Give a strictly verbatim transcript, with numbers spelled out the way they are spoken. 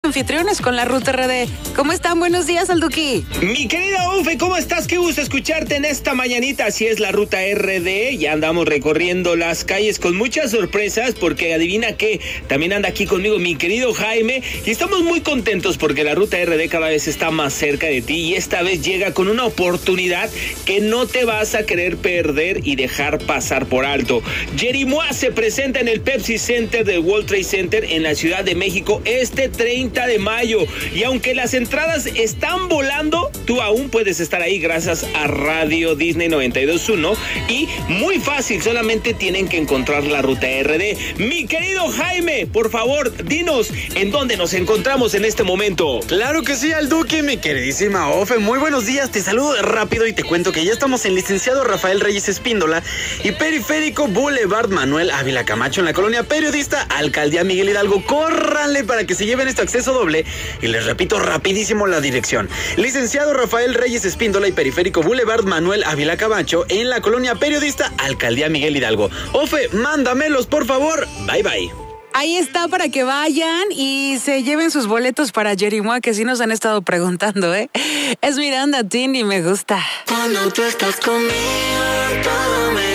anfitriones con la Ruta R D. ¿Cómo están? Buenos días, Alduki. Mi querida Ufe, ¿cómo estás? Qué gusto escucharte en esta mañanita. Así es la Ruta R D. Ya andamos recorriendo las calles con muchas sorpresas porque adivina qué, también anda aquí conmigo mi querido Jaime y estamos muy contentos porque la Ruta R D cada vez está más cerca de ti y esta vez llega con una oportunidad que no te vas a querer perder y dejar pasar por alto. Jerimois se presenta en el Pepsi Center del World Trade Center en la Ciudad de México este treinta de mayo y aunque las entradas están volando, tú aún puedes estar ahí gracias a Radio Disney noventa y dos punto uno y muy fácil, solamente tienen que encontrar la Ruta R D. Mi querido Jaime, por favor, dinos en dónde nos encontramos en este momento. Claro que sí, Alduki, mi queridísima Ofe. Muy buenos días, te saludo rápido y te cuento que ya estamos en Licenciado Rafael Reyes Espíndola y Periférico Boulevard Manuel Ávila Camacho en la colonia Periodista, Alcaldía Miguel Hidalgo. Córranle para que se lleven este acceso doble y les repito rapidísimo la dirección. Licenciado Rafael Reyes Espíndola y Periférico Boulevard Manuel Ávila Camacho en la colonia Periodista, Alcaldía Miguel Hidalgo. Ofe, mándamelos por favor. Bye bye. Ahí está para que vayan y se lleven sus boletos para Jerimois, que sí nos han estado preguntando, ¿eh? Es Miranda Tin y me gusta. Cuando tú estás conmigo, todo me